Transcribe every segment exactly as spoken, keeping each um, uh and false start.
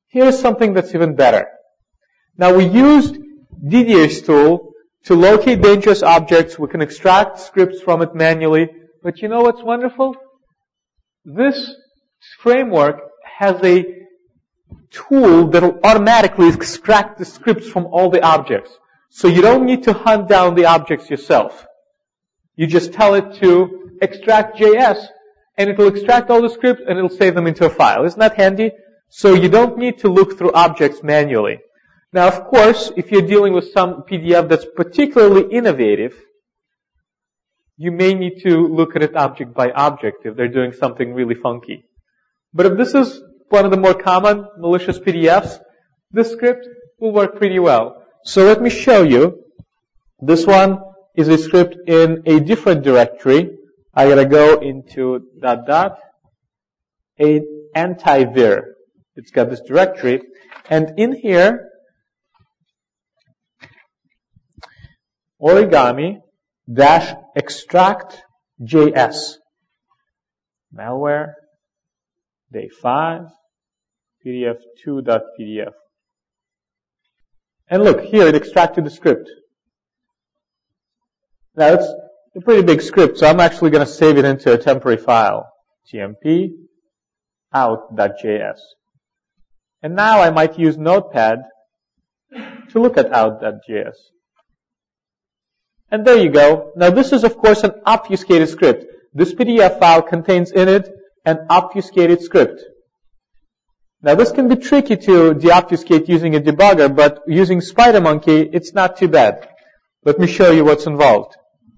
Here's something that's even better. Now we used Didier's tool to locate dangerous objects. We can extract scripts from it manually. But you know what's wonderful? This framework has a tool that will automatically extract the scripts from all the objects. So you don't need to hunt down the objects yourself. You just tell it to extract J S, and it will extract all the scripts and it will save them into a file. Isn't that handy? So you don't need to look through objects manually. Now, of course, if you're dealing with some P D F that's particularly innovative, you may need to look at it object by object if they're doing something really funky. But if this is one of the more common malicious P D Fs, this script will work pretty well. So let me show you. This one is a script in a different directory. I gotta go into dot dot, a anti-vir. It's got this directory. And in here, origami dash extract J S. Malware, day five, P D F two dot P D F. And look, here it extracted the script. Now it's a pretty big script, so I'm actually going to save it into a temporary file. T M P out dot J S. And now I might use Notepad to look at out dot J S. And there you go. Now this is, of course, an obfuscated script. This P D F file contains in it an obfuscated script. Now this can be tricky to deobfuscate using a debugger, but using SpiderMonkey, it's not too bad. Let me show you what's involved.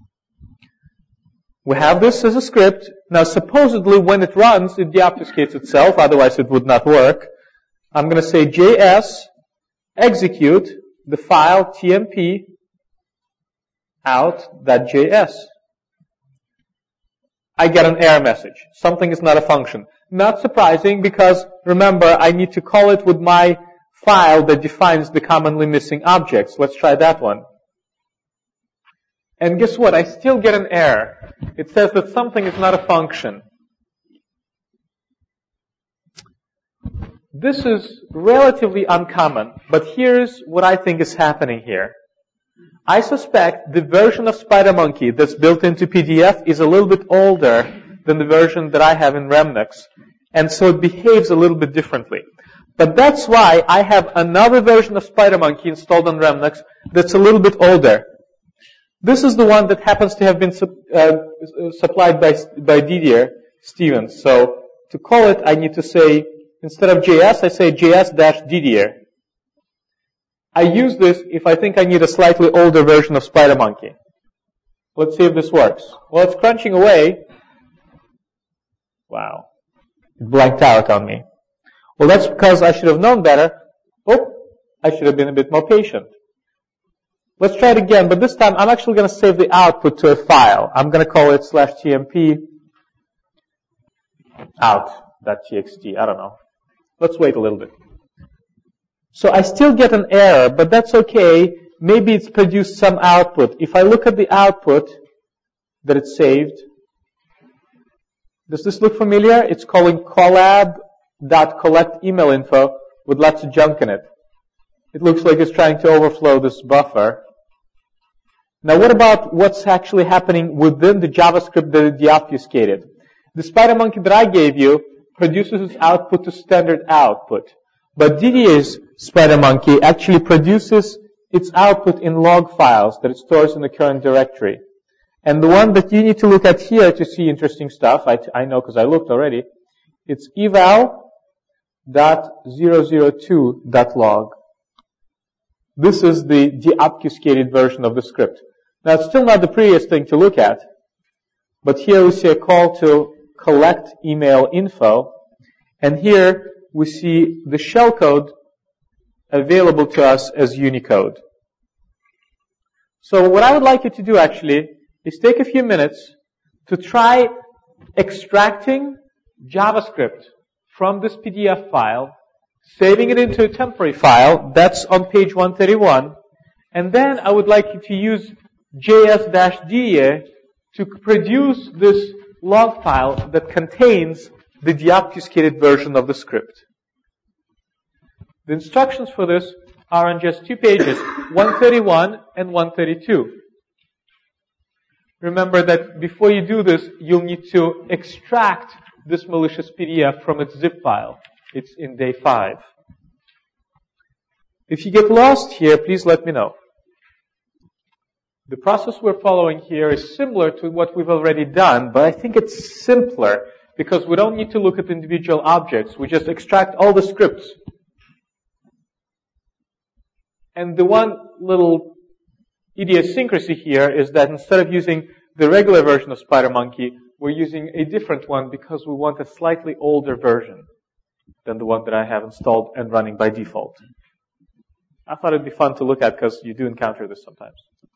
We have this as a script. Now supposedly when it runs, it deobfuscates itself, otherwise it would not work. I'm going to say J S execute the file tmp out dot J S. I get an error message. Something is not a function. Not surprising because, remember, I need to call it with my file that defines the commonly missing objects. Let's try that one. And guess what? I still get an error. It says that something is not a function. This is relatively uncommon, but here's what I think is happening here. I suspect the version of SpiderMonkey that's built into P D F is a little bit older than the version that I have in Remnux, and so it behaves a little bit differently. But that's why I have another version of SpiderMonkey installed on Remnux that's a little bit older. This is the one that happens to have been uh, supplied by, by Didier Stevens. So to call it, I need to say, instead of J S, I say J S-Didier. I use this if I think I need a slightly older version of SpiderMonkey. Let's see if this works. Well, it's crunching away. Wow. It blanked out on me. Well, that's because I should have known better. Oh, I should have been a bit more patient. Let's try it again, but this time I'm actually going to save the output to a file. I'm going to call it slash tmp out.txt. I don't know. Let's wait a little bit. So I still get an error, but that's okay. Maybe it's produced some output. If I look at the output that it saved, does this look familiar? It's calling collab.collect email info with lots of junk in it. It looks like it's trying to overflow this buffer. Now what about what's actually happening within the JavaScript that it deobfuscated? The SpiderMonkey that I gave you produces its output to standard output. But Didier's SpiderMonkey actually produces its output in log files that it stores in the current directory. And the one that you need to look at here to see interesting stuff, I, I know because I looked already, it's eval dot zero zero two dot log. This is the deobfuscated version of the script. Now, it's still not the prettiest thing to look at, but here we see a call to collect email info, and here we see the shellcode available to us as Unicode. So what I would like you to do actually is take a few minutes to try extracting JavaScript from this P D F file, saving it into a temporary file. That's on page one thirty-one. And then I would like you to use J S-Didier to produce this log file that contains the deobfuscated version of the script. The instructions for this are on just two pages, one thirty-one and one thirty-two. Remember that before you do this, you'll need to extract this malicious P D F from its zip file. It's in day five. If you get lost here, please let me know. The process we're following here is similar to what we've already done, but I think it's simpler because we don't need to look at individual objects. We just extract all the scripts. And the one little idiosyncrasy here is that instead of using the regular version of SpiderMonkey, we're using a different one because we want a slightly older version than the one that I have installed and running by default. I thought it'd be fun to look at because you do encounter this sometimes.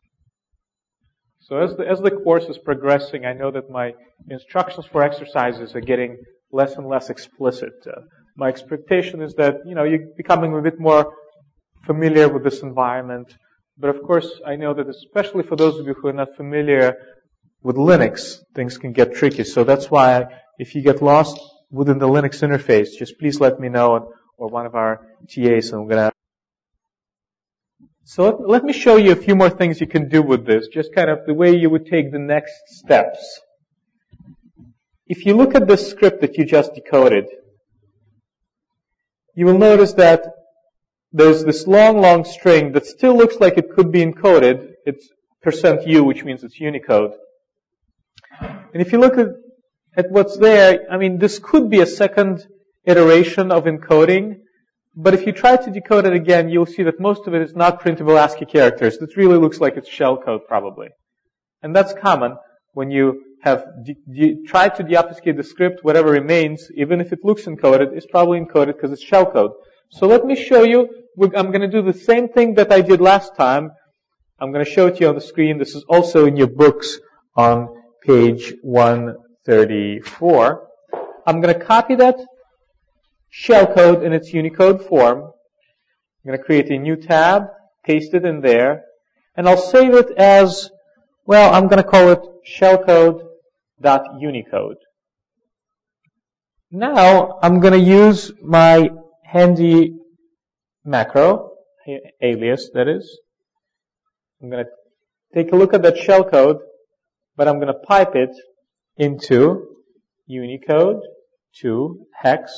So as the, as the course is progressing, I know that my instructions for exercises are getting less and less explicit. Uh, my expectation is that, you know, you're becoming a bit more familiar with this environment. But of course, I know that especially for those of you who are not familiar with Linux, things can get tricky. So that's why if you get lost within the Linux interface, just please let me know, or one of our T As, and we're going to. So let, let me show you a few more things you can do with this, just kind of the way you would take the next steps. If you look at the script that you just decoded, you will notice that there's this long, long string that still looks like it could be encoded. It's percent U, which means it's Unicode. And if you look at, at what's there, I mean, this could be a second iteration of encoding. But if you try to decode it again, you'll see that most of it is not printable ASCII characters. This really looks like it's shellcode, probably. And that's common when you have de- de- tried to deobfuscate the script. Whatever remains, even if it looks encoded, is probably encoded because it's shellcode. So let me show you. I'm going to do the same thing that I did last time. I'm going to show it to you on the screen. This is also in your books on page one thirty-four. I'm going to copy that shellcode in its Unicode form. I'm going to create a new tab, paste it in there, and I'll save it as, well, I'm going to call it shellcode.unicode. Now, I'm going to use my handy macro, alias that is. I'm going to take a look at that shellcode, but I'm going to pipe it into Unicode to hex.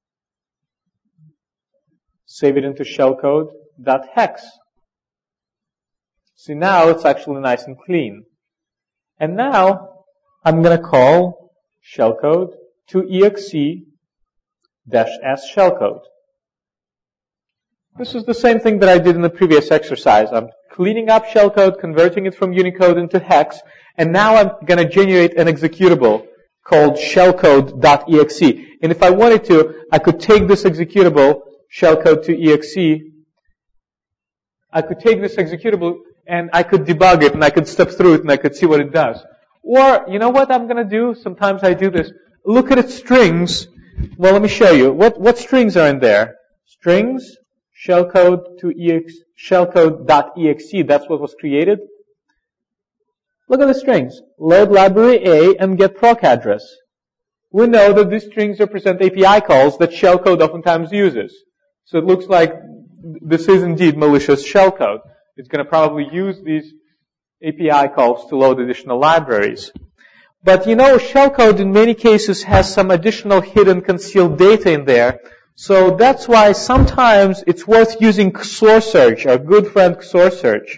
Save it into shellcode.hex. See, now it's actually nice and clean. And now I'm going to call shellcode to exe-s shellcode. This is the same thing that I did in the previous exercise. I'm cleaning up shellcode, converting it from Unicode into hex, and now I'm going to generate an executable called shellcode.exe. And if I wanted to, I could take this executable, shellcode to exe, I could take this executable and I could debug it and I could step through it and I could see what it does. Or, you know what I'm going to do? Sometimes I do this. Look at its strings. Well, let me show you. What, what strings are in there? Strings, shellcode to ex, shellcode.exe. That's what was created. Look at the strings. Load library A and get proc address. We know that these strings represent A P I calls that shellcode oftentimes uses. So it looks like this is indeed malicious shellcode. It's going to probably use these A P I calls to load additional libraries. But you know, shellcode in many cases has some additional hidden concealed data in there. So that's why sometimes it's worth using X O R search, our good friend X O R search,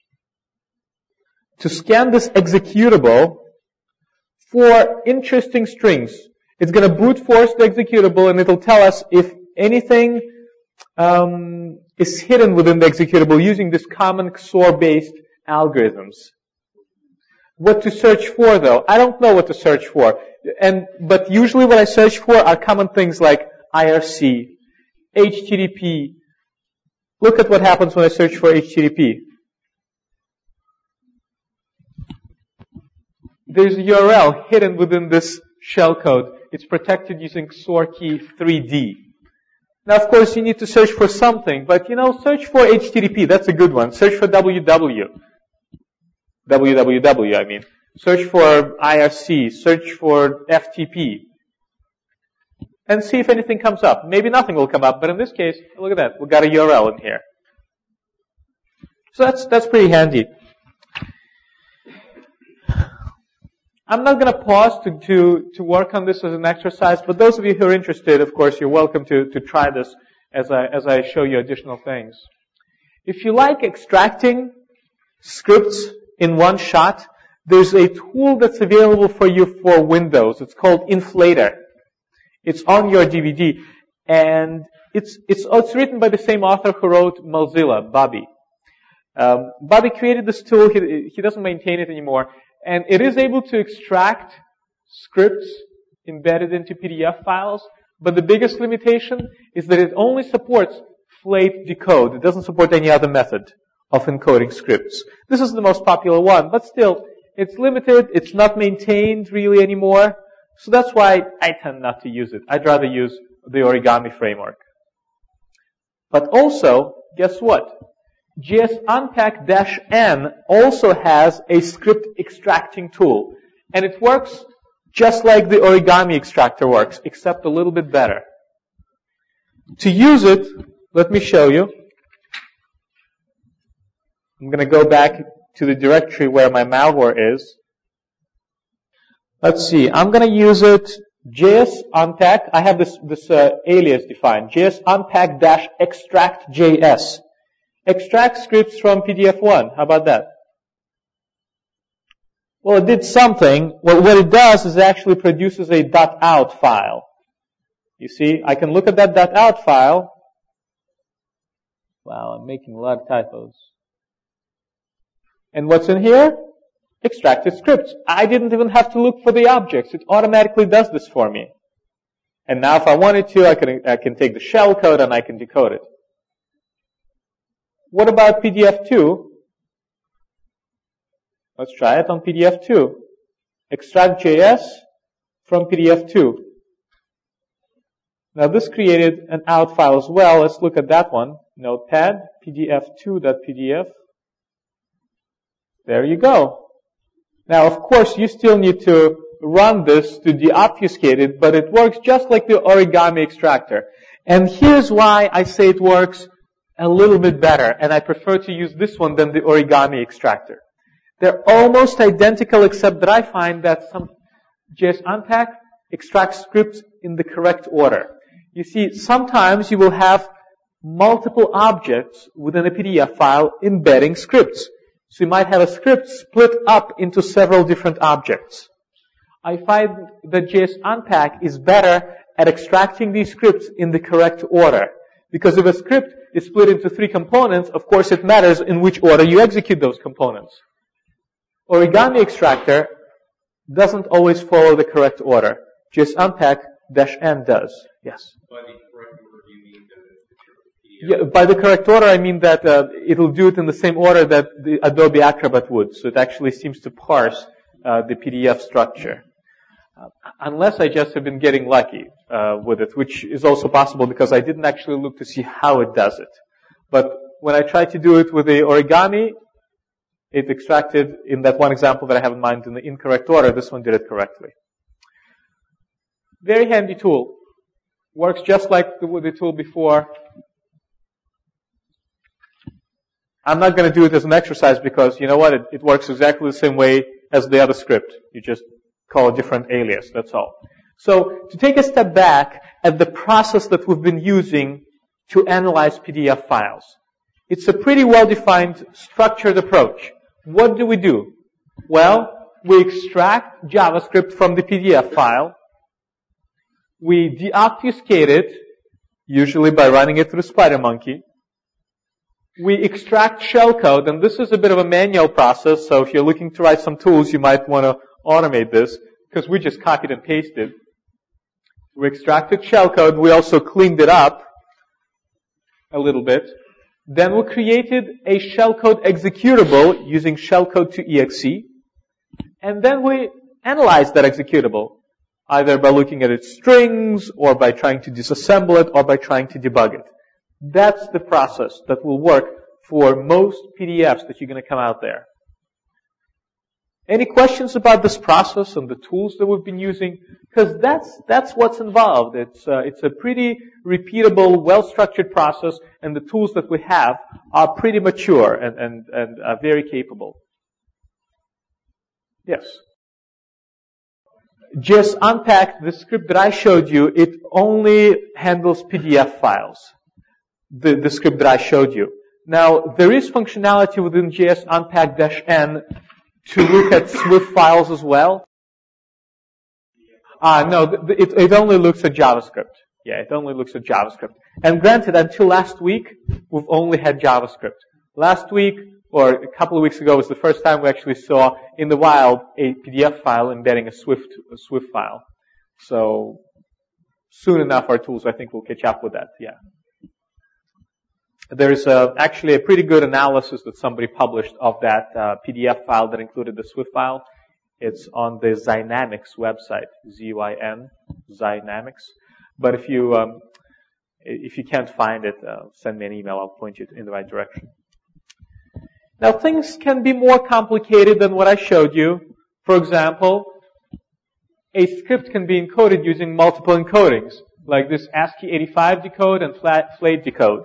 to scan this executable for interesting strings. It's going to brute force the executable and it'll tell us if anything um, is hidden within the executable using this common X O R-based algorithms. What to search for, though? I don't know what to search for. And but usually what I search for are common things like I R C, H T T P. Look at what happens when I search for H T T P. There's a U R L hidden within this shellcode. It's protected using X O R key three D. Now, of course, you need to search for something, but, you know, search for H T T P. That's a good one. Search for W W. W W W, I mean. Search for I R C. Search for F T P. and see if anything comes up. Maybe nothing will come up, but in this case, look at that. We've got a U R L in here. So that's, that's pretty handy. I'm not going to pause to, to, to work on this as an exercise, but those of you who are interested, of course, you're welcome to, to try this as I, as I show you additional things. If you like extracting scripts in one shot, there's a tool that's available for you for Windows. It's called Inflator. It's on your D V D, and it's, it's, it's written by the same author who wrote Mozilla, Bobby. Um, Bobby created this tool. He, he doesn't maintain it anymore. And it is able to extract scripts embedded into P D F files, but the biggest limitation is that it only supports Flate decode. It doesn't support any other method of encoding scripts. This is the most popular one, but still, it's limited. It's not maintained really anymore. So that's why I tend not to use it. I'd rather use the Origami framework. But also, guess what? J S Unpack-N also has a script extracting tool. And it works just like the Origami extractor works, except a little bit better. To use it, let me show you. I'm going to go back to the directory where my malware is. Let's see. I'm going to use it, J S Unpack. I have this, this uh, alias defined, J S Unpack-Extract J S. Extract scripts from P D F one. How about that? Well, it did something. Well, what it does is it actually produces a .out file. You see, I can look at that .out file. Wow, I'm making a lot of typos. And what's in here? Extracted scripts. I didn't even have to look for the objects. It automatically does this for me. And now if I wanted to, I can, I can take the shell code and I can decode it. What about P D F two? Let's try it on P D F two. Extract J S from P D F two. Now this created an out file as well. Let's look at that one. Notepad, P D F two dot P D F. There you go. Now of course you still need to run this to deobfuscate it, but it works just like the Origami extractor. And here's why I say it works a little bit better, and I prefer to use this one than the Origami extractor. They're almost identical, except that I find that some J S Unpack extracts scripts in the correct order. You see, sometimes you will have multiple objects within a P D F file embedding scripts. So you might have a script split up into several different objects. I find that J S Unpack is better at extracting these scripts in the correct order. Because if a script is split into three components, of course it matters in which order you execute those components. Origami extractor doesn't always follow the correct order. J S Unpack-N does. Yes? By the correct order, do you mean that it's P D F? Yeah, by the correct order, I mean that uh, it'll do it in the same order that the Adobe Acrobat would. So it actually seems to parse uh, the P D F structure. Uh, unless I just have been getting lucky uh, with it, which is also possible because I didn't actually look to see how it does it. But when I tried to do it with the Origami, it extracted in that one example that I have in mind in the incorrect order. This one did it correctly. Very handy tool. Works just like the, the tool before. I'm not going to do it as an exercise because, you know what, it, it works exactly the same way as the other script. You just call a different alias, that's all. So, to take a step back at the process that we've been using to analyze P D F files. It's a pretty well-defined, structured approach. What do we do? Well, we extract JavaScript from the P D F file. We deobfuscate it, usually by running it through SpiderMonkey. We extract shellcode, and this is a bit of a manual process, so if you're looking to write some tools, you might want to automate this, because we just copied and pasted. We extracted shellcode. We also cleaned it up a little bit. Then we created a shellcode executable using shellcode to E X E. And then we analyzed that executable, either by looking at its strings, or by trying to disassemble it, or by trying to debug it. That's the process that will work for most P D Fs that you're going to come out there. Any questions about this process and the tools that we've been using? Because that's that's what's involved. It's uh, it's a pretty repeatable, well-structured process, and the tools that we have are pretty mature and and and uh, very capable. Yes. Just unpack the script that I showed you. It only handles P D F files. The the script that I showed you. Now there is functionality within J S Unpack-N to look at Swift files as well. Ah, uh, no, it, it only looks at JavaScript. Yeah, it only looks at JavaScript. And granted, until last week, we've only had JavaScript. Last week, or a couple of weeks ago, was the first time we actually saw in the wild a P D F file embedding a Swift, a Swift file. So, soon enough, our tools, I think, will catch up with that. Yeah. There's uh, actually a pretty good analysis that somebody published of that uh, P D F file that included the Swift file. It's on the Zynamics website, Z Y N, Zynamics. But if you um, if you can't find it, uh, send me an email. I'll point you in the right direction. Now, things can be more complicated than what I showed you. For example, a script can be encoded using multiple encodings, like this ASCII eighty-five decode and FLATE decode.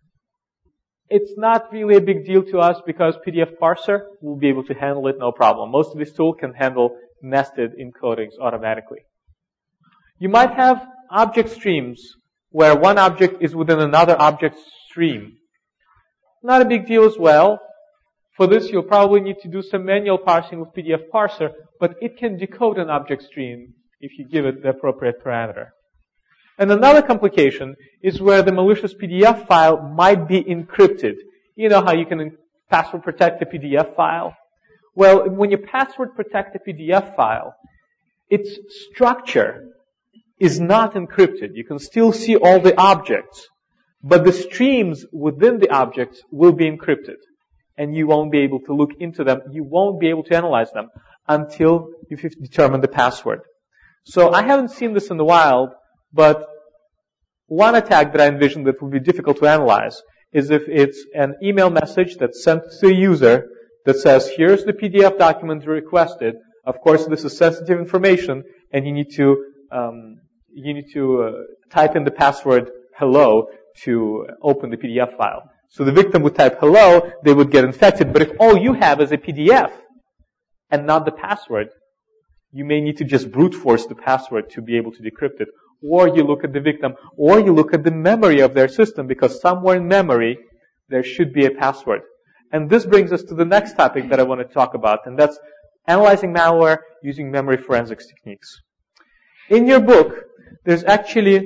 It's not really a big deal to us because P D F parser will be able to handle it no problem. Most of this tool can handle nested encodings automatically. You might have object streams where one object is within another object stream. Not a big deal as well. For this, you'll probably need to do some manual parsing with P D F parser, but it can decode an object stream if you give it the appropriate parameter. And another complication is where the malicious P D F file might be encrypted. You know how you can password protect a P D F file? Well, when you password protect a P D F file, its structure is not encrypted. You can still see all the objects, but the streams within the objects will be encrypted. And you won't be able to look into them. You won't be able to analyze them until you've determined the password. So I haven't seen this in the wild, but one attack that I envision that would be difficult to analyze is if it's an email message that's sent to the user that says, here's the P D F document you requested. Of course, this is sensitive information, and you need to um, you need to uh, type in the password hello to open the P D F file. So the victim would type hello, they would get infected. But if all you have is a P D F and not the password, you may need to just brute force the password to be able to decrypt it. Or you look at the victim, or you look at the memory of their system, because somewhere in memory there should be a password. And this brings us to the next topic that I want to talk about, and that's analyzing malware using memory forensics techniques. In your book, there's actually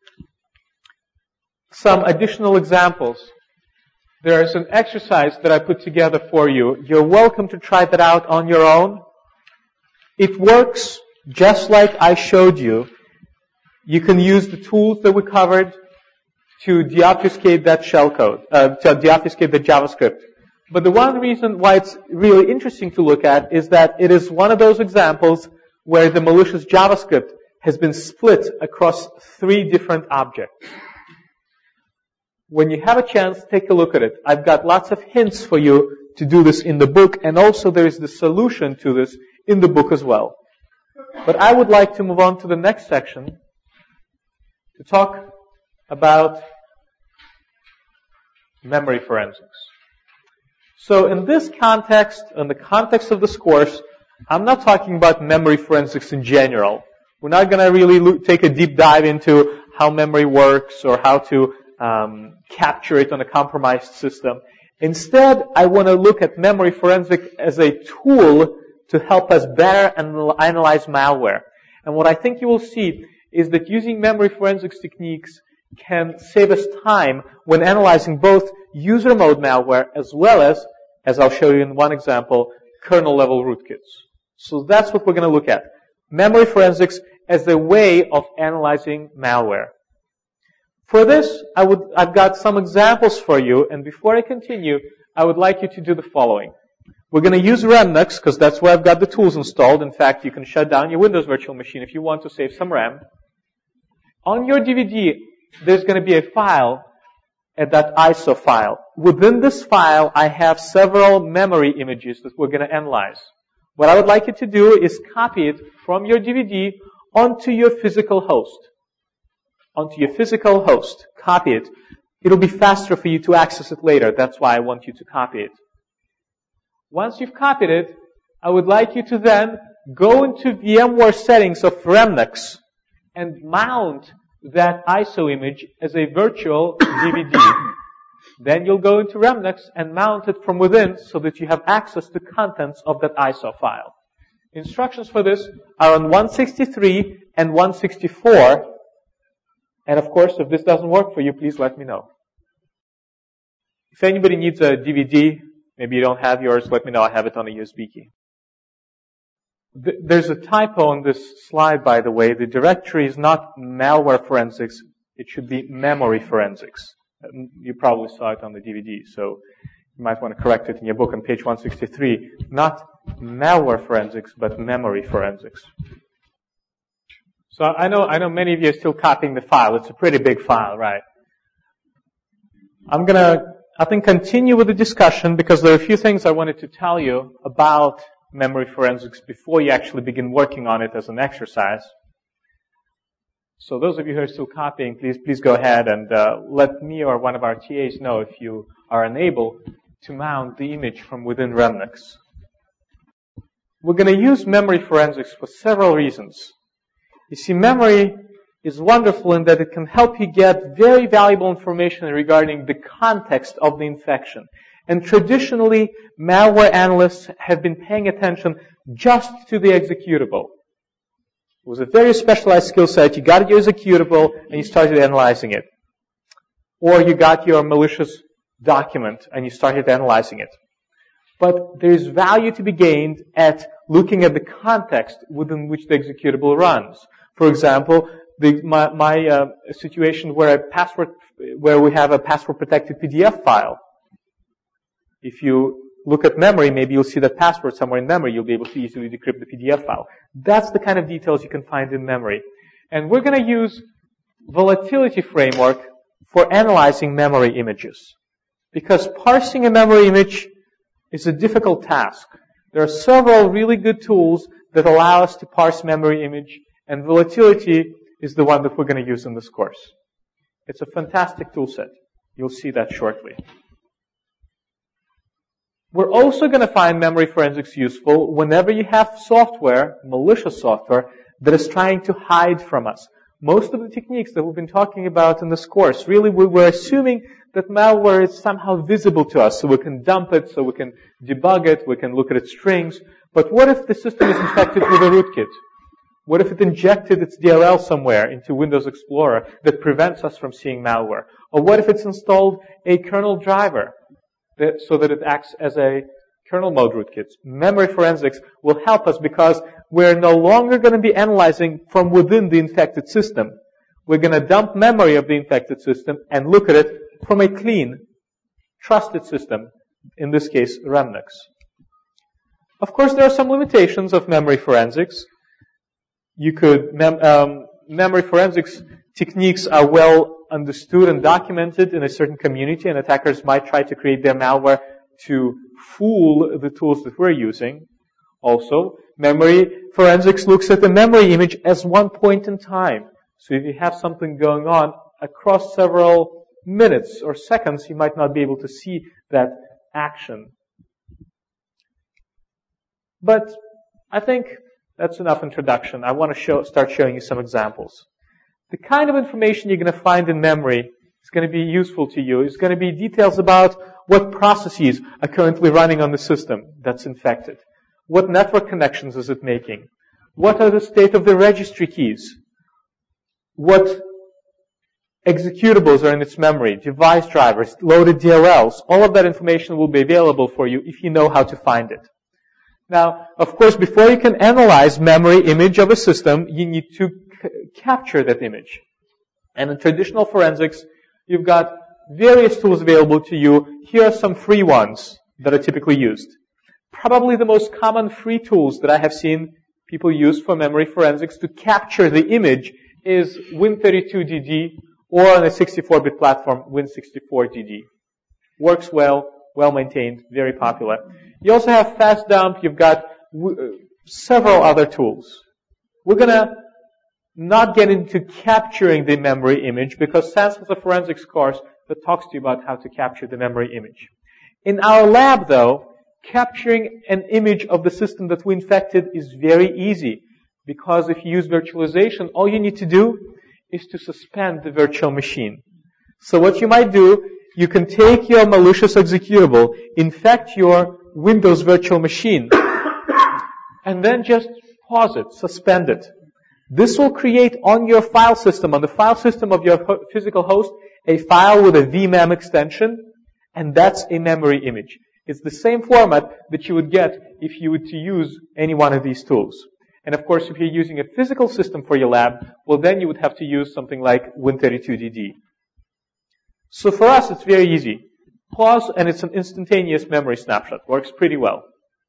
some additional examples. There is an exercise that I put together for you. You're welcome to try that out on your own. It works just like I showed you. You can use the tools that we covered to deobfuscate that shellcode, uh, to deobfuscate the JavaScript. But the one reason why it's really interesting to look at is that it is one of those examples where the malicious JavaScript has been split across three different objects. When you have a chance, take a look at it. I've got lots of hints for you to do this in the book, and also there is the solution to this in the book as well. But I would like to move on to the next section to talk about memory forensics. So in this context, in the context of this course, I'm not talking about memory forensics in general. We're not going to really look, take a deep dive into how memory works or how to um, capture it on a compromised system. Instead, I want to look at memory forensics as a tool to help us better analyze malware. And what I think you will see is that using memory forensics techniques can save us time when analyzing both user mode malware as well as, as I'll show you in one example, kernel level rootkits. So that's what we're going to look at. Memory forensics as a way of analyzing malware. For this, I would, I've got some examples for you, and before I continue, I would like you to do the following. We're going to use Remnux, because that's where I've got the tools installed. In fact, you can shut down your Windows virtual machine if you want to save some RAM. On your D V D, there's going to be a file, a .iso file. Within this file, I have several memory images that we're going to analyze. What I would like you to do is copy it from your D V D onto your physical host. Onto your physical host. Copy it. It'll be faster for you to access it later. That's why I want you to copy it. Once you've copied it, I would like you to then go into VMware settings of Remnux and mount that I S O image as a virtual D V D. Then you'll go into Remnux and mount it from within so that you have access to contents of that I S O file. Instructions for this are on one sixty-three and one sixty-four. And of course, if this doesn't work for you, please let me know. If anybody needs a D V D, maybe you don't have yours, let me know. I have it on a U S B key. There's a typo on this slide, by the way. The directory is not malware forensics. It should be memory forensics. You probably saw it on the D V D, so you might want to correct it in your book on page one sixty-three. Not malware forensics, but memory forensics. So I know, I know many of you are still copying the file. It's a pretty big file, right? I'm gonna, I think, continue with the discussion because there are a few things I wanted to tell you about memory forensics before you actually begin working on it as an exercise. So those of you who are still copying, please, please go ahead and uh, let me or one of our T As know if you are unable to mount the image from within Remnux. We're going to use memory forensics for several reasons. You see, memory is wonderful in that it can help you get very valuable information regarding the context of the infection. And traditionally, malware analysts have been paying attention just to the executable. It was a very specialized skill set. You got your executable and you started analyzing it. Or you got your malicious document and you started analyzing it. But there is value to be gained at looking at the context within which the executable runs. For example, the, my, my uh, situation where a password, where we have a password-protected P D F file. If you look at memory, maybe you'll see that password somewhere in memory. You'll be able to easily decrypt the P D F file. That's the kind of details you can find in memory. And we're going to use volatility framework for analyzing memory images. Because parsing a memory image is a difficult task. There are several really good tools that allow us to parse memory image, and volatility is the one that we're going to use in this course. It's a fantastic tool set. You'll see that shortly. We're also going to find memory forensics useful whenever you have software, malicious software, that is trying to hide from us. Most of the techniques that we've been talking about in this course, really we were assuming that malware is somehow visible to us, so we can dump it, so we can debug it, we can look at its strings. But what if the system is infected with a rootkit? What if it injected its D L L somewhere into Windows Explorer that prevents us from seeing malware? Or what if it's installed a kernel driver that, so that it acts as a kernel mode rootkit? Memory forensics will help us because we're no longer going to be analyzing from within the infected system. We're going to dump memory of the infected system and look at it from a clean, trusted system, in this case, Remnux. Of course, there are some limitations of memory forensics. You could, mem- um, memory forensics techniques are well understood and documented in a certain community, and attackers might try to create their malware to fool the tools that we're using. Also, memory forensics looks at the memory image as one point in time. So if you have something going on across several minutes or seconds, you might not be able to see that action. But I think that's enough introduction. I want to show, start showing you some examples. The kind of information you're going to find in memory is going to be useful to you. It's going to be details about what processes are currently running on the system that's infected. What network connections is it making? What are the state of the registry keys? What executables are in its memory? Device drivers, loaded D L Ls. All of that information will be available for you if you know how to find it. Now, of course, before you can analyze memory image of a system, you need to c- capture that image. And in traditional forensics, you've got various tools available to you. Here are some free ones that are typically used. Probably the most common free tools that I have seen people use for memory forensics to capture the image is Win thirty-two D D, or on a sixty-four bit platform, Win sixty-four D D. Works well, well maintained, very popular. You also have FastDump, you've got w- several other tools. We're going to not get into capturing the memory image because Sans has a forensics course that talks to you about how to capture the memory image. In our lab, though, capturing an image of the system that we infected is very easy because if you use virtualization, all you need to do is to suspend the virtual machine. So what you might do, you can take your malicious executable, infect your Windows virtual machine, and then just pause it, suspend it. This will create on your file system, on the file system of your ho- physical host, a file with a V M E M extension, and that's a memory image. It's the same format that you would get if you were to use any one of these tools. And of course, if you're using a physical system for your lab, well then you would have to use something like Win thirty-two D D. So for us, it's very easy. Pause, and it's an instantaneous memory snapshot. Works pretty well.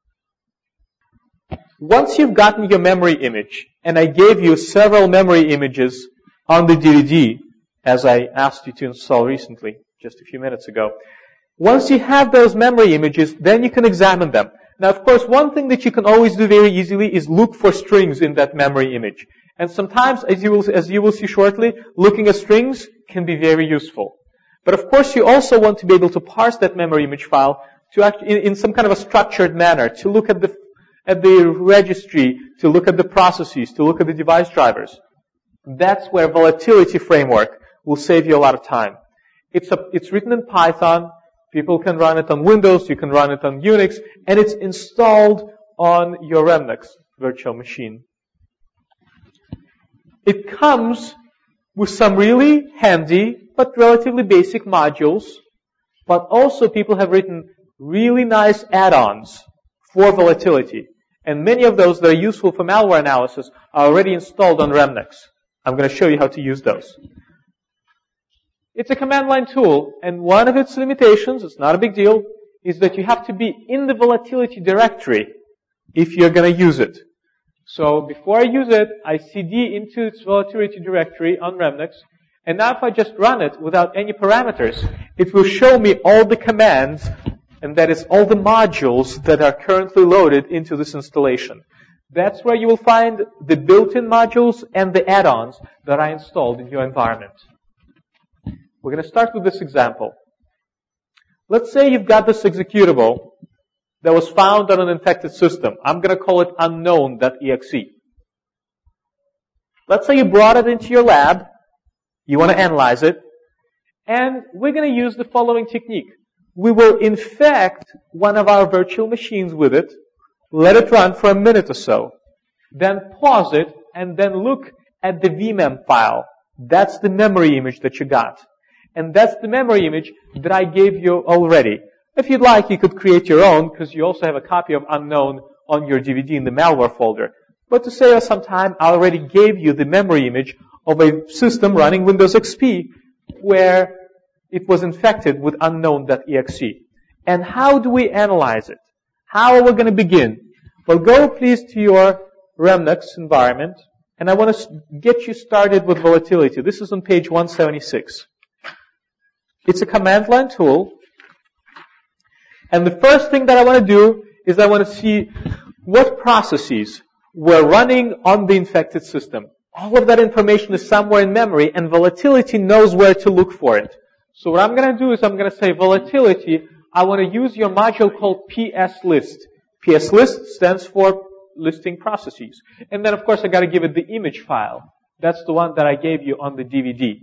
Once you've gotten your memory image, and I gave you several memory images on the D V D, as I asked you to install recently, just a few minutes ago. Once you have those memory images, then you can examine them. Now, of course, one thing that you can always do very easily is look for strings in that memory image. And sometimes, as you will, as you will see shortly, looking at strings can be very useful. But of course, you also want to be able to parse that memory image file to act in, in some kind of a structured manner, to look at the at the registry, to look at the processes, to look at the device drivers. That's where Volatility Framework will save you a lot of time. It's a, it's written in Python. People can run it on Windows, you can run it on Unix, and it's installed on your Remnex virtual machine. It comes with some really handy but relatively basic modules, but also people have written really nice add-ons for volatility. And many of those that are useful for malware analysis are already installed on Remnex. I'm going to show you how to use those. It's a command line tool, and one of its limitations, it's not a big deal, is that you have to be in the volatility directory if you're going to use it. So before I use it, I C D into its volatility directory on Remnex, and now if I just run it without any parameters, it will show me all the commands, and that is all the modules that are currently loaded into this installation. That's where you will find the built-in modules and the add-ons that I installed in your environment. We're going to start with this example. Let's say you've got this executable that was found on an infected system. I'm going to call it unknown.exe. Let's say you brought it into your lab. You want to analyze it. And we're going to use the following technique. We will infect one of our virtual machines with it, let it run for a minute or so, then pause it, and then look at the V M E M file. That's the memory image that you got. And that's the memory image that I gave you already. If you'd like, you could create your own, because you also have a copy of Unknown on your D V D in the malware folder. But to save us some time, I already gave you the memory image of a system running Windows X P where it was infected with unknown.exe. And how do we analyze it? How are we going to begin? Well, go please to your Remnex environment, and I want to get you started with volatility. This is on page one seventy-six. It's a command line tool. And the first thing that I want to do is I want to see what processes were running on the infected system. All of that information is somewhere in memory, and volatility knows where to look for it. So what I'm going to do is I'm going to say volatility, I want to use your module called P S list. P S list stands for listing processes. And then, of course, I got to give it the image file. That's the one that I gave you on the D V D.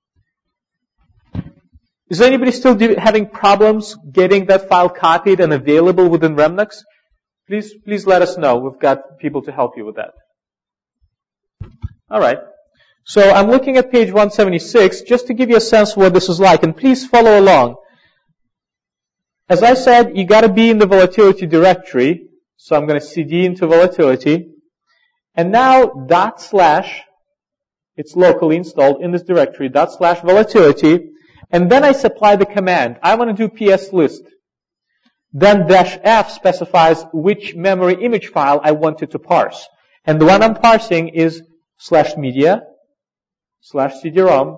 Is anybody still having problems getting that file copied and available within Remnex? Please, please let us know. We've got people to help you with that. All right. So I'm looking at page one seventy-six just to give you a sense of what this is like. And please follow along. As I said, you got to be in the volatility directory. So I'm going to C D into volatility. And now dot slash, it's locally installed in this directory, dot slash volatility. And then I supply the command. I want to do P S list. Then dash F specifies which memory image file I wanted to parse. And the one I'm parsing is slash media, slash C D ROM,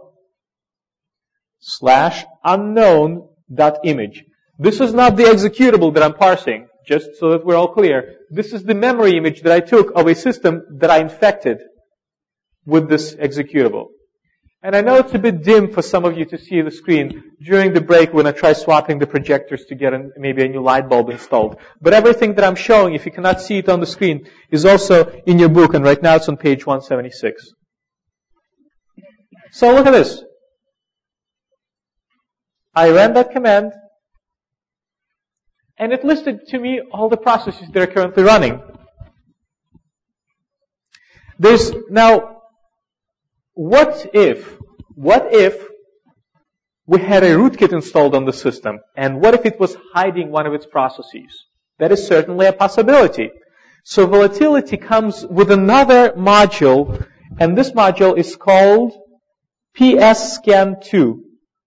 slash unknown dot image. This is not the executable that I'm parsing. just so that we're all clear, this is the memory image that I took of a system that I infected with this executable. And I know it's a bit dim for some of you to see the screen. During the break, we're going to try swapping the projectors to get a, maybe a new light bulb installed. But everything that I'm showing, if you cannot see it on the screen, is also in your book, and right now it's on page one seventy-six. So look at this. I ran that command, and it listed to me all the processes that are currently running. There's now, what if, what if we had a rootkit installed on the system, and what if it was hiding one of its processes? That is certainly a possibility. So Volatility comes with another module, and this module is called P S scan two.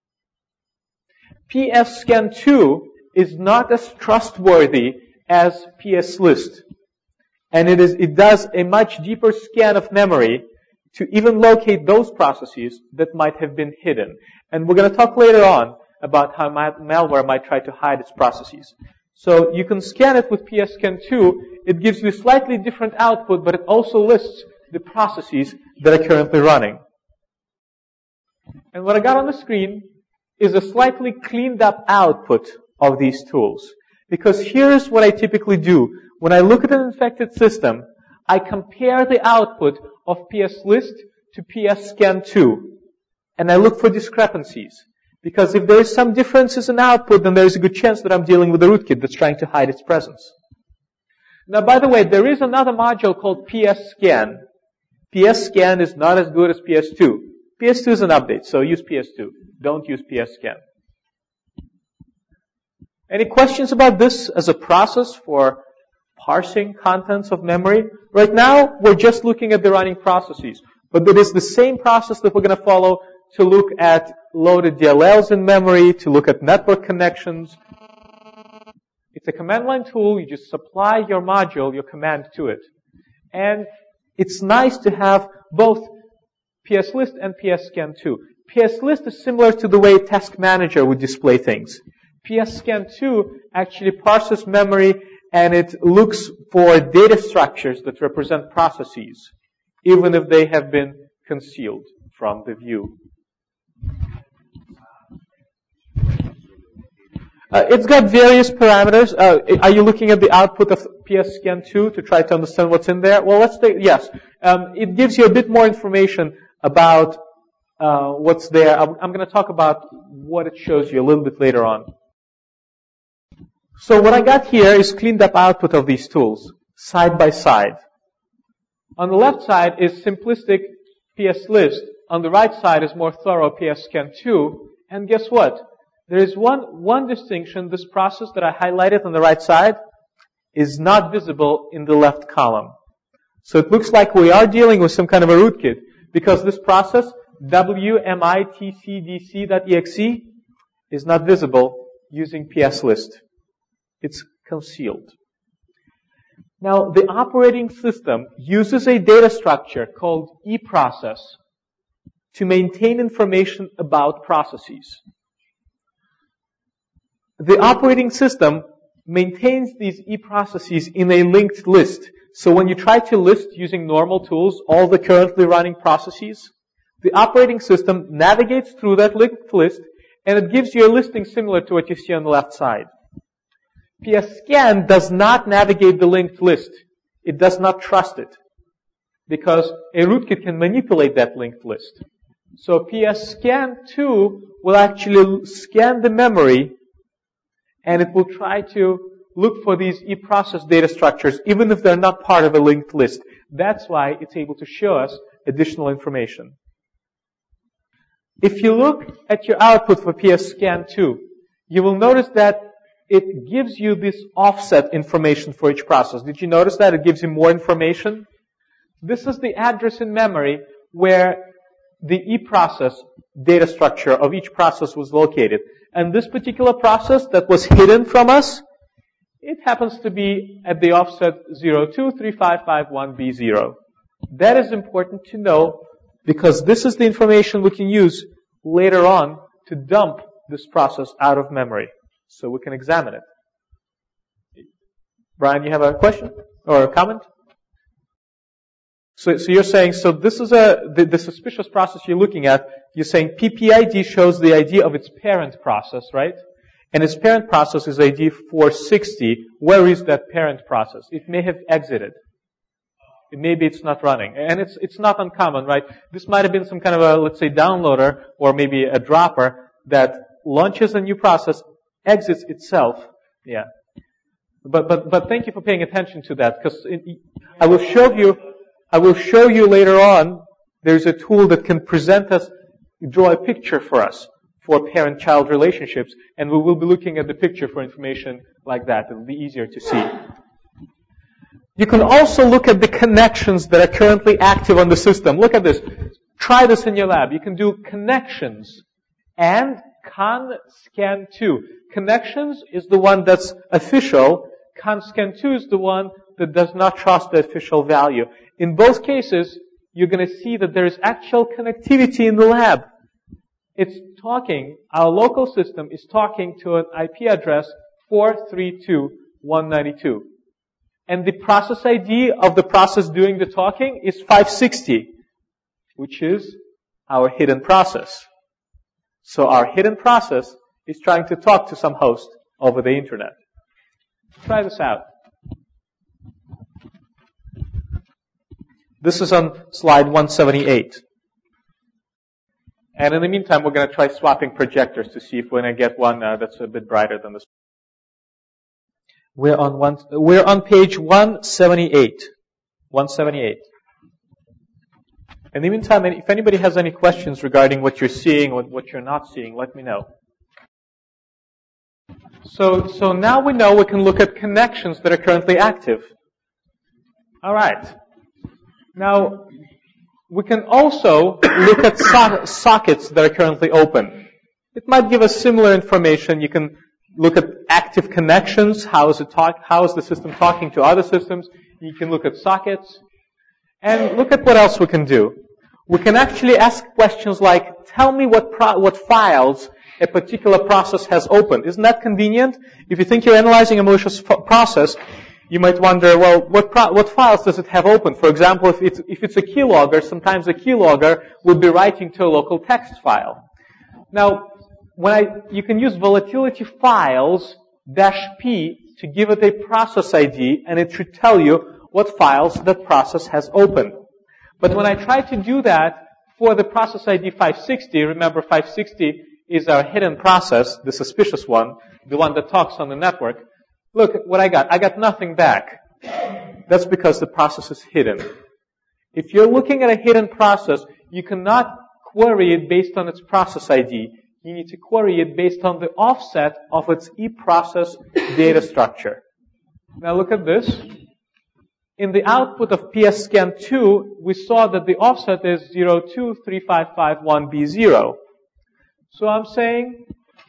P S scan two is not as trustworthy as P S list. And it is, it does a much deeper scan of memory to even locate those processes that might have been hidden. And we're going to talk later on about how malware might try to hide its processes. So you can scan it with P S scan two. It gives you a slightly different output, but it also lists the processes that are currently running. And what I got on the screen is a slightly cleaned up output of these tools. Because here's what I typically do. When I look at an infected system, I compare the output of P S list to P S scan two. And I look for discrepancies. Because if there is some differences in output, then there is a good chance that I'm dealing with a rootkit that's trying to hide its presence. Now, by the way, there is another module called P S scan. P S scan is not as good as P S two. P S two is an update, so use P S two. Don't use P S scan. Any questions about this as a process for parsing contents of memory? Right now, we're just looking at the running processes. But it is the same process that we're going to follow to look at loaded D L Ls in memory, to look at network connections. It's a command line tool. You just supply your module, your command to it. And it's nice to have both P S list and P S scan two. P S list is similar to the way Task Manager would display things. P S scan two actually parses memory, and it looks for data structures that represent processes, even if they have been concealed from the view. Uh, it's got various parameters. Uh, are you looking at the output of P S scan two to try to understand what's in there? Well, let's take, yes. Um, it gives you a bit more information about uh, what's there. I'm, I'm going to talk about what it shows you a little bit later on. So what I got here is cleaned up output of these tools, side by side. On the left side is simplistic P S list. On the right side is more thorough P S scan two. And guess what? There is one, one distinction. This process that I highlighted on the right side is not visible in the left column. So it looks like we are dealing with some kind of a rootkit, because this process, W M I T C D C dot E X E, is not visible using P S list. It's concealed. Now, the operating system uses a data structure called eProcess to maintain information about processes. The operating system maintains these eProcesses in a linked list. So when you try to list using normal tools all the currently running processes, the operating system navigates through that linked list, and it gives you a listing similar to what you see on the left side. P S scan does not navigate the linked list. It does not trust it, because a rootkit can manipulate that linked list. So P S scan two will actually scan the memory, and it will try to look for these eProcess data structures, even if they're not part of a linked list. That's why it's able to show us additional information. If you look at your output for P S scan two, you will notice that it gives you this offset information for each process. Did you notice that? It gives you more information. This is the address in memory where the eProcess data structure of each process was located. And this particular process that was hidden from us, it happens to be at the offset zero two three five five one B zero. That is important to know, because this is the information we can use later on to dump this process out of memory, so we can examine it. Brian, you have a question or a comment? So, so you're saying, so this is a, the, the suspicious process you're looking at, you're saying P P I D shows the I D of its parent process, right? And its parent process is I D four sixty. Where is that parent process? It may have exited. Maybe it's not running. And it's, it's not uncommon, right? This might have been some kind of a, let's say, downloader or maybe a dropper that launches a new process, exits itself. Yeah. But, but, but thank you for paying attention to that, because I will show you, I will show you later on, there's a tool that can present us, draw a picture for us for parent-child relationships, and we will be looking at the picture for information like that. It will be easier to see. You can also look at the connections that are currently active on the system. Look at this. Try this in your lab. You can do connections and con scan two. Connections is the one that's official. Con scan two is the one that does not trust the official value. In both cases, you're going to see that there is actual connectivity in the lab. It's talking, our local system is talking to an I P address four three two dot one ninety-two. And the process I D of the process doing the talking is five sixty, which is our hidden process. So our hidden process is trying to talk to some host over the internet. Try this out. This is on slide one seventy-eight. And in the meantime, we're going to try swapping projectors to see if we're going to get one uh, that's a bit brighter than this. We're on one, we're on page one seventy-eight. one seventy-eight. In the meantime, if anybody has any questions regarding what you're seeing or what you're not seeing, let me know. So, so now we know we can look at connections that are currently active. All right. Now, we can also look at so- sockets that are currently open. It might give us similar information. You can look at active connections. How is it talk? How is the system talking to other systems? You can look at sockets. And look at what else we can do. We can actually ask questions like, tell me what pro- what files a particular process has opened. Isn't that convenient? If you think you're analyzing a malicious f- process, you might wonder, well, what pro- what files does it have open? For example, if it's if it's a keylogger, sometimes a keylogger will be writing to a local text file. Now, when I you can use volatility files dash p to give it a process I D, and it should tell you what files that process has opened. But when I try to do that for the process I D five sixty, remember five sixty is our hidden process, the suspicious one, the one that talks on the network. Look at what I got. I got nothing back. That's because the process is hidden. If you're looking at a hidden process, you cannot query it based on its process I D. You need to query it based on the offset of its eProcess data structure. Now look at this. In the output of P S scan two, we saw that the offset is zero two three five five one B zero. So I'm saying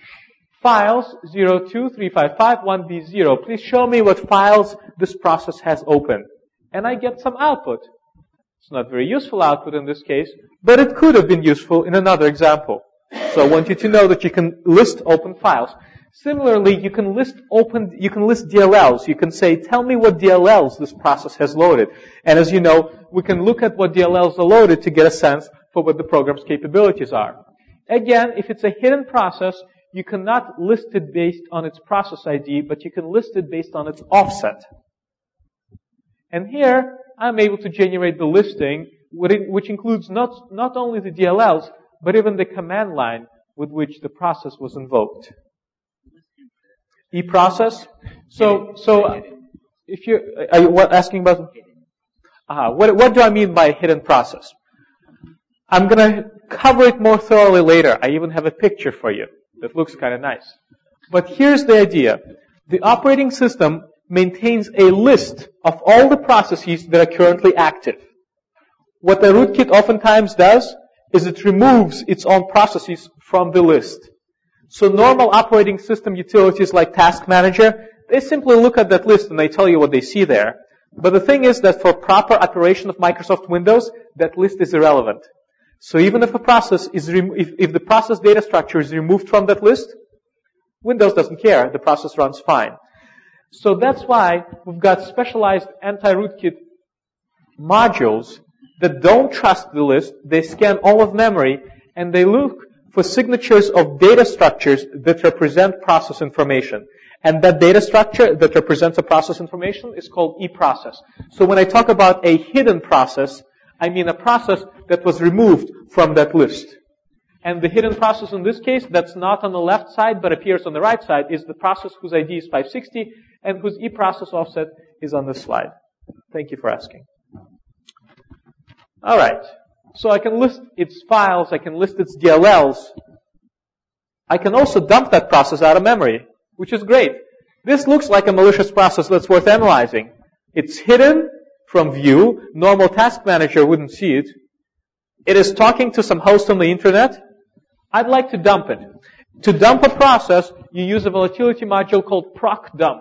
files zero two three five five one B zero. Please show me what files this process has opened. And I get some output. It's not very useful output in this case, but it could have been useful in another example. So I want you to know that you can list open files. Similarly, you can list open, you can list D L Ls. You can say, tell me what D L Ls this process has loaded. And as you know, we can look at what D L Ls are loaded to get a sense for what the program's capabilities are. Again, if it's a hidden process, you cannot list it based on its process I D, but you can list it based on its offset. And here, I'm able to generate the listing, which includes not, not only the D L Ls, but even the command line with which the process was invoked. eProcess. So, so if you are you what, asking about? Uh, what what do I mean by hidden process? I'm going to cover it more thoroughly later. I even have a picture for you that looks kind of nice. But here's the idea: the operating system maintains a list of all the processes that are currently active. What the rootkit oftentimes does is it removes its own processes from the list. So normal operating system utilities like Task Manager, they simply look at that list and they tell you what they see there. But the thing is that for proper operation of Microsoft Windows, that list is irrelevant. So even if a process is rem- if, if the process data structure is removed from that list, Windows doesn't care. The process runs fine. So that's why we've got specialized anti-rootkit modules that don't trust the list. They scan all of memory and they look for signatures of data structures that represent process information. And that data structure that represents a process information is called eProcess. So when I talk about a hidden process, I mean a process that was removed from that list. And the hidden process in this case, that's not on the left side but appears on the right side, is the process whose I D is five sixty and whose eProcess offset is on this slide. Thank you for asking. Alright. So I can list its files, I can list its D L Ls. I can also dump that process out of memory, which is great. This looks like a malicious process that's worth analyzing. It's hidden from view. Normal task manager wouldn't see it. It is talking to some host on the internet. I'd like to dump it. To dump a process, you use a volatility module called procdump.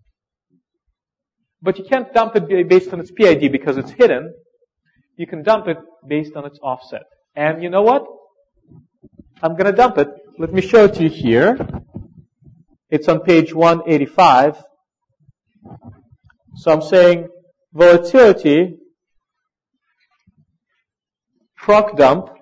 But you can't dump it based on its P I D because it's hidden. You can dump it based on its offset. And you know what? I'm going to dump it. Let me show it to you here. It's on page one eighty-five. So I'm saying volatility procdump.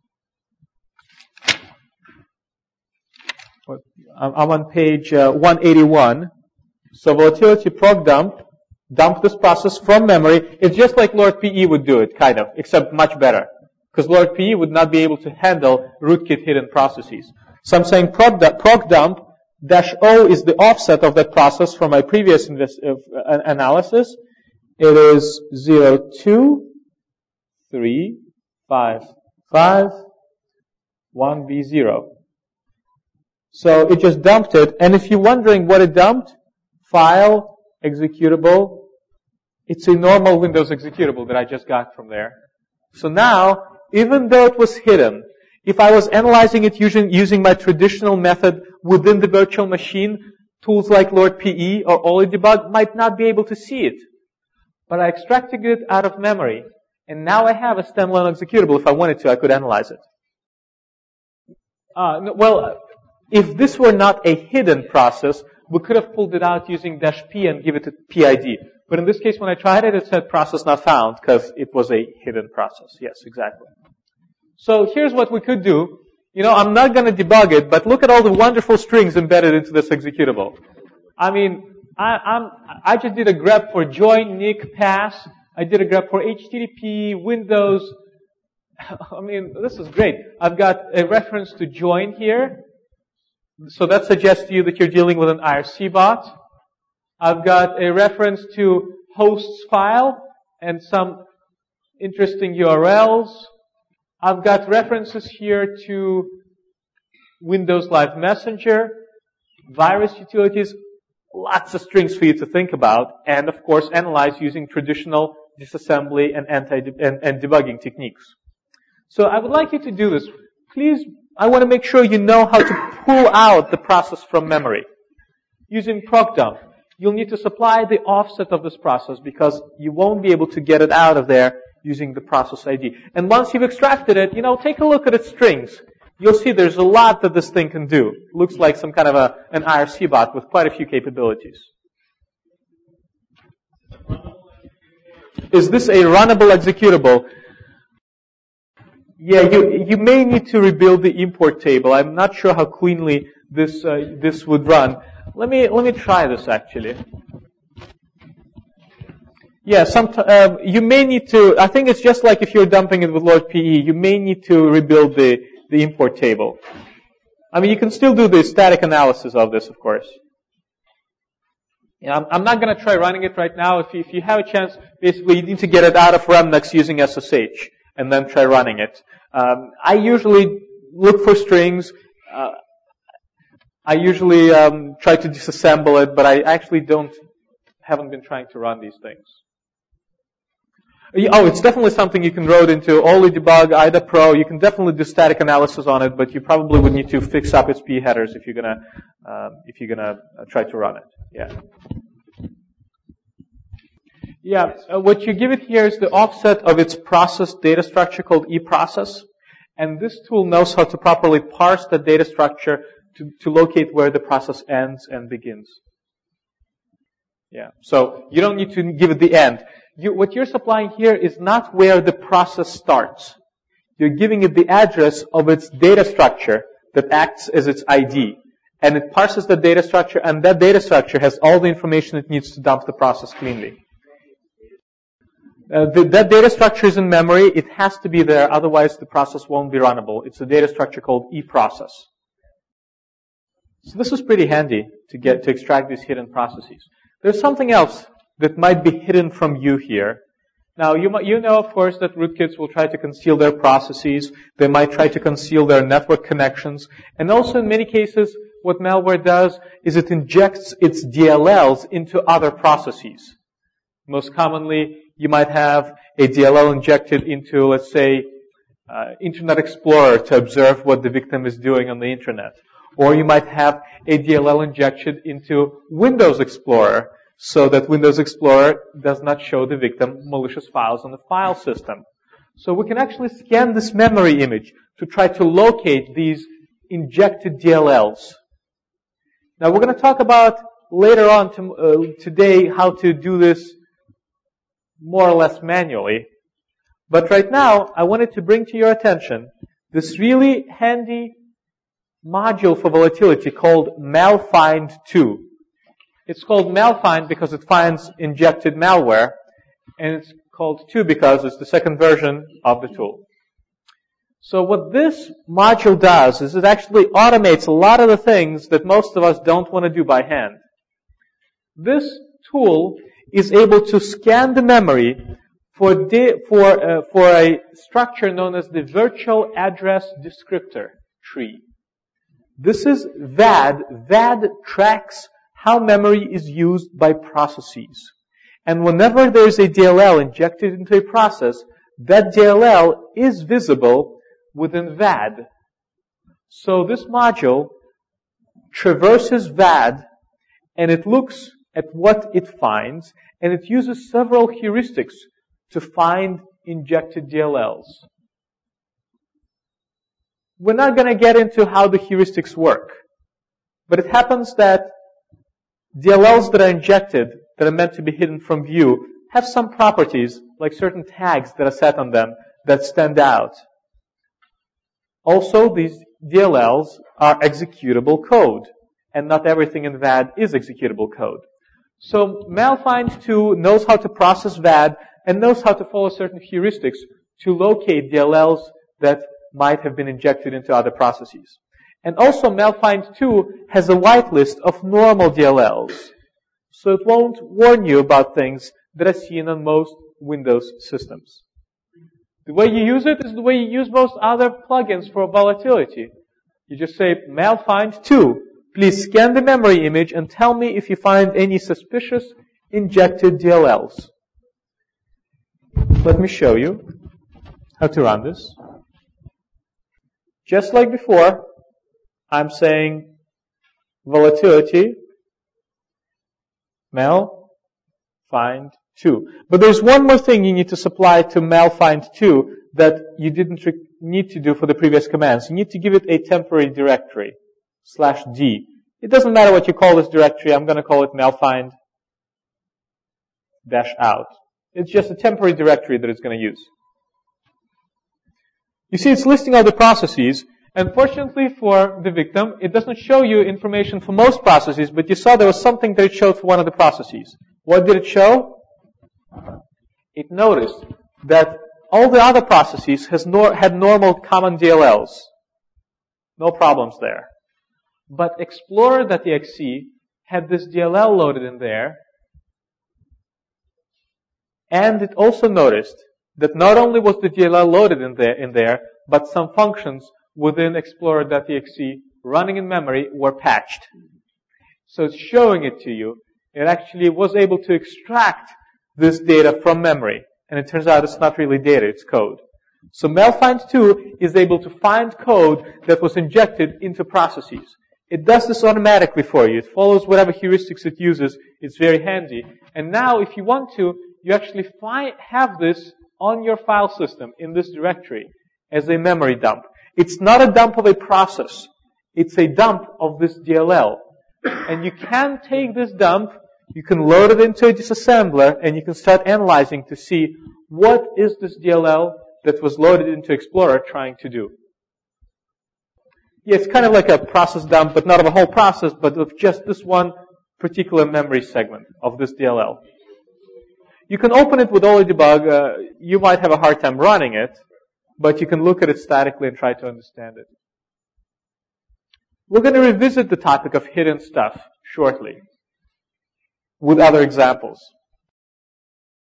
I'm on page uh, one eighty-one. So volatility procdump, dump this process from memory. It's just like Lord P E would do it, kind of, except much better. Because Lord P E would not be able to handle rootkit hidden processes. So I'm saying procdump dash O is the offset of that process from my previous invest- uh, analysis. It is zero two three five five one B zero. So it just dumped it. And if you're wondering what it dumped, file, executable, it's a normal Windows executable that I just got from there. So now, even though it was hidden, if I was analyzing it using, using my traditional method within the virtual machine, tools like Lord P E or OllyDebug might not be able to see it. But I extracted it out of memory, and now I have a standalone executable. If I wanted to, I could analyze it. Uh, no, well, if this were not a hidden process, we could have pulled it out using dash P and give it a P I D. But in this case, when I tried it, it said process not found because it was a hidden process. Yes, exactly. So here's what we could do. You know, I'm not going to debug it, but look at all the wonderful strings embedded into this executable. I mean, I, I'm, I just did a grep for join, nick, pass. I did a grep for H T T P, Windows. I mean, this is great. I've got a reference to join here. So that suggests to you that you're dealing with an I R C bot. I've got a reference to hosts file and some interesting U R Ls. I've got references here to Windows Live Messenger, virus utilities, lots of strings for you to think about, and of course analyze using traditional disassembly and anti and, and debugging techniques. So I would like you to do this. Please, I want to make sure you know how to pull out the process from memory. Using procdump, you'll need to supply the offset of this process because you won't be able to get it out of there using the process I D. And once you've extracted it, you know, take a look at its strings. You'll see there's a lot that this thing can do. Looks like some kind of a, an I R C bot with quite a few capabilities. Is this a runnable executable? Yeah, you, you may need to rebuild the import table. I'm not sure how cleanly this, uh, this would run. Let me, let me try this actually. Yeah, some, uh, you may need to, I think it's just like if you're dumping it with Lord P E, you may need to rebuild the, the import table. I mean, you can still do the static analysis of this, of course. Yeah, I'm, I'm not going to try running it right now. If you, if you have a chance, basically you need to get it out of Remnux using S S H and then try running it. Um, I usually look for strings. Uh, I usually um, try to disassemble it, but I actually don't, haven't been trying to run these things. Oh, it's definitely something you can load into OllyDebug, I D A Pro. You can definitely do static analysis on it, but you probably would need to fix up its P headers if you're gonna um, if you're gonna uh, try to run it. Yeah. Yeah. Uh, what you give it here is the offset of its process data structure called eProcess, and this tool knows how to properly parse the data structure to, to locate where the process ends and begins. Yeah. So you don't need to give it the end. You, what you're supplying here is not where the process starts. You're giving it the address of its data structure that acts as its I D. And it parses the data structure, and that data structure has all the information it needs to dump the process cleanly. Uh, the, that data structure is in memory. It has to be there, otherwise the process won't be runnable. It's a data structure called eProcess. So this is pretty handy to get to extract these hidden processes. There's something else that might be hidden from you here. Now, you might, you know, of course, that rootkits will try to conceal their processes. They might try to conceal their network connections. And also, in many cases, what malware does is it injects its D L Ls into other processes. Most commonly, you might have a D L L injected into, let's say, uh, Internet Explorer to observe what the victim is doing on the Internet. Or you might have a D L L injected into Windows Explorer, so that Windows Explorer does not show the victim malicious files on the file system. So we can actually scan this memory image to try to locate these injected D L Ls. Now we're going to talk about later on to, uh, today how to do this more or less manually. But right now, I wanted to bring to your attention this really handy module for volatility called MalFind two. It's called MalFind because it finds injected malware, and it's called two because it's the second version of the tool. So what this module does is it actually automates a lot of the things that most of us don't want to do by hand. This tool is able to scan the memory for de- for uh, for a structure known as the virtual address descriptor tree. This is V A D. V A D tracks how memory is used by processes. And whenever there is a D L L injected into a process, that D L L is visible within V A D. So this module traverses V A D, and it looks at what it finds, and it uses several heuristics to find injected D L Ls. We're not going to get into how the heuristics work, but it happens that D L Ls that are injected, that are meant to be hidden from view, have some properties, like certain tags that are set on them, that stand out. Also, these D L Ls are executable code, and not everything in V A D is executable code. So MalFind two knows how to process V A D and knows how to follow certain heuristics to locate D L Ls that might have been injected into other processes. And also MalFind two has a whitelist of normal D L Ls. So it won't warn you about things that are seen on most Windows systems. The way you use it is the way you use most other plugins for volatility. You just say, MalFind two, please scan the memory image and tell me if you find any suspicious injected D L Ls. Let me show you how to run this. Just like before, I'm saying volatility, MalFind two. But there's one more thing you need to supply to MalFind two that you didn't re- need to do for the previous commands. You need to give it a temporary directory, slash D. It doesn't matter what you call this directory. I'm going to call it MalFind dash out. It's just a temporary directory that it's going to use. You see, it's listing all the processes. And fortunately for the victim, it doesn't show you information for most processes, but you saw there was something that it showed for one of the processes. What did it show? It noticed that all the other processes has nor- had normal common D L Ls. No problems there. But Explorer.exe had this D L L loaded in there, and it also noticed that not only was the D L L loaded in there, in there, but some functions within Explorer.exe running in memory were patched. So it's showing it to you. It actually was able to extract this data from memory. And it turns out it's not really data, it's code. So MalFind two is able to find code that was injected into processes. It does this automatically for you. It follows whatever heuristics it uses. It's very handy. And now, if you want to, you actually find, have this on your file system in this directory as a memory dump. It's not a dump of a process. It's a dump of this D L L. And you can take this dump You can load it into a disassembler and you can start analyzing to see what is this D L L that was loaded into Explorer trying to do. Yeah, it's kind of like a process dump, but not of a whole process, but of just this one particular memory segment of this D L L. You can open it with OllyDebug. Uh, you might have a hard time running it, but you can look at it statically and try to understand it. We're going to revisit the topic of hidden stuff shortly with other examples.